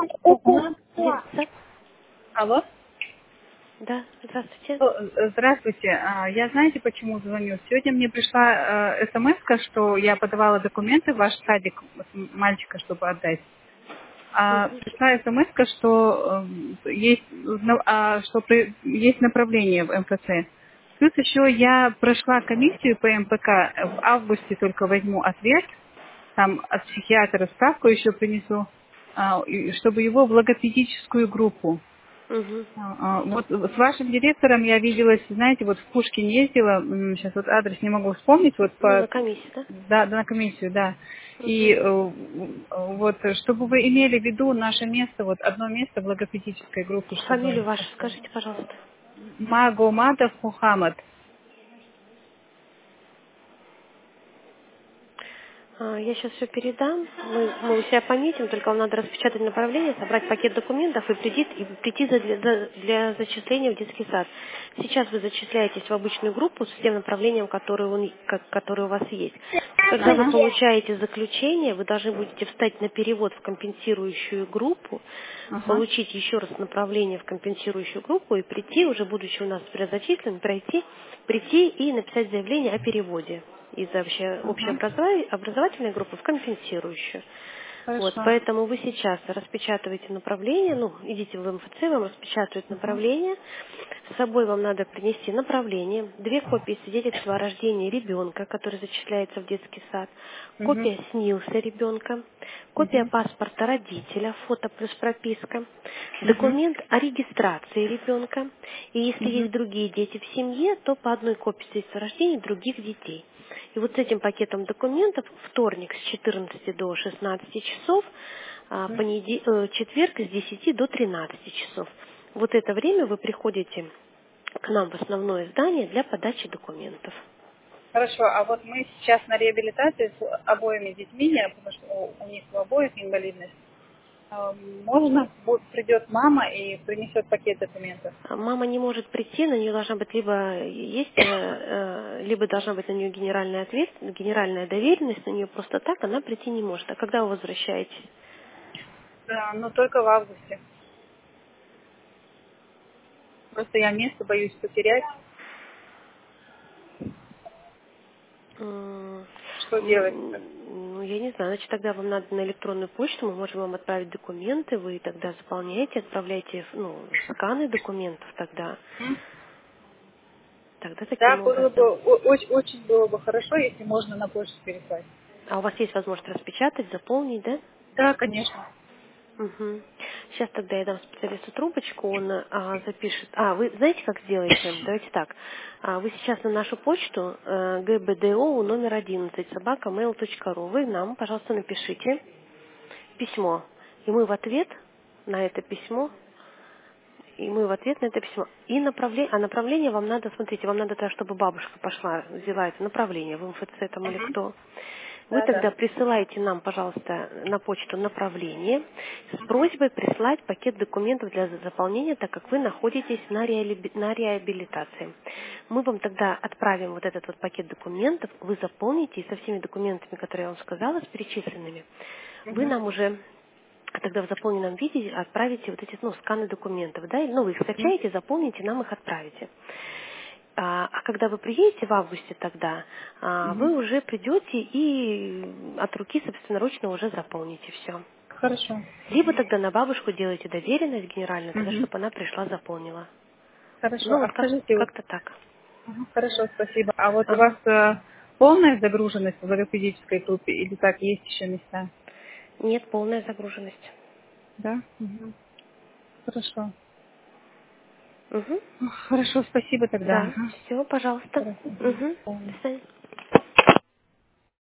Детский сад? Алло. Да, здравствуйте. Здравствуйте. Я знаете, почему звоню? Сегодня мне пришла смс, что я подавала документы в ваш садик мальчика, чтобы отдать. Мгм. Пришла смс, что есть направление в МФЦ. Плюс еще я прошла комиссию по МПК, в августе только возьму ответ, там от психиатра справку еще принесу, чтобы его в логопедическую группу. Мгм. Вот с вашим директором я виделась, знаете, вот в Пушкин ездила, сейчас вот адрес не могу вспомнить, вот Ну, по, на комиссии, да? да, на комиссию, да. И Мгм. вот, чтобы вы имели в виду наше место, вот одно место в логопедической группе, Фамилию чтобы вашу скажите, пожалуйста. Магомадов Мухаммад. Мгм. Я сейчас все передам. Мы у себя пометим, только вам надо распечатать направление, собрать пакет документов и прийти для зачисления в детский сад. Сейчас вы зачисляетесь в обычную группу с тем направлением, которое у вас есть. Когда вы Ага, получаете заключение, вы должны будете встать на перевод в компенсирующую группу, ага, получить еще раз направление в компенсирующую группу и прийти, уже будучи у нас предзачислен, прийти и написать заявление о переводе из ага. общеобразовательной группы в компенсирующую. Вот, Хорошо. поэтому вы сейчас распечатываете направление, ну, идите в МФЦ, вам распечатывают Ага, направление, с собой вам надо принести направление, 2 копии свидетельства о рождении ребенка, который зачисляется в детский сад, угу, копия СНИЛСа ребенка, копия угу, паспорта родителя, фото плюс прописка, угу, документ о регистрации ребенка, и если угу. есть другие дети в семье, то по одной копии свидетельства о рождении других детей. И вот с этим пакетом документов вторник с 14 до 16 часов, четверг с 10 до 13 часов. Вот это время вы приходите к нам в основное здание для подачи документов. Хорошо, а вот мы сейчас на реабилитации с обоими детьми, потому что у них у обоих инвалидность. Можно, придет мама и принесет пакет документов? Мама не может прийти, на нее должна быть либо должна быть на нее генеральная доверенность, на нее просто так она прийти не может. А когда вы возвращаетесь? Да, но только в августе. Просто я место боюсь потерять. М, Что делать? Ну, я не знаю, значит, тогда вам надо на электронную почту, мы можем вам отправить документы, вы тогда заполняете, отправляете, ну, сканы документов М? тогда Да, таким было бы, образом. очень было бы хорошо, если можно на почту переслать. А у вас есть возможность распечатать, заполнить, да? Да, конечно. Угу. Сейчас тогда я дам специалисту трубочку, он запишет. Вы знаете, как сделаете? Давайте так. Вы сейчас на нашу почту gbdo номер 11 собака.mail.ru. Вы нам, пожалуйста, напишите письмо. И мы в ответ на это письмо, направление вам надо, смотрите, вам надо, чтобы бабушка пошла, взяла это направление в МФЦ там или Угу. кто. Вы Да, да. тогда присылаете нам, пожалуйста, на почту направление с просьбой прислать пакет документов для заполнения, так как вы находитесь на реабилитации. Мы вам тогда отправим вот этот вот пакет документов, вы заполните и со всеми документами, которые я вам сказала, с перечисленными. Вы Угу. нам уже тогда в заполненном виде отправите вот эти, сканы документов, да, вы их Угу. скачаете, заполните, нам их отправите. А когда вы приедете в августе тогда, Угу. вы уже придете и от руки собственноручно уже заполните все. Хорошо. Либо тогда на бабушку делаете доверенность генеральную, тогда Угу. чтобы она пришла, заполнила. Хорошо. Ну А вот скажите, вот, как-то так. хорошо, спасибо. А вот у вас Ага. полная загруженность в логопедической группе или так есть еще места? Нет, полная загруженность. Да? Угу. Хорошо. Угу. Хорошо, спасибо тогда. Да, Ага. все, пожалуйста. Хорошо. Угу. Полно. До свидания.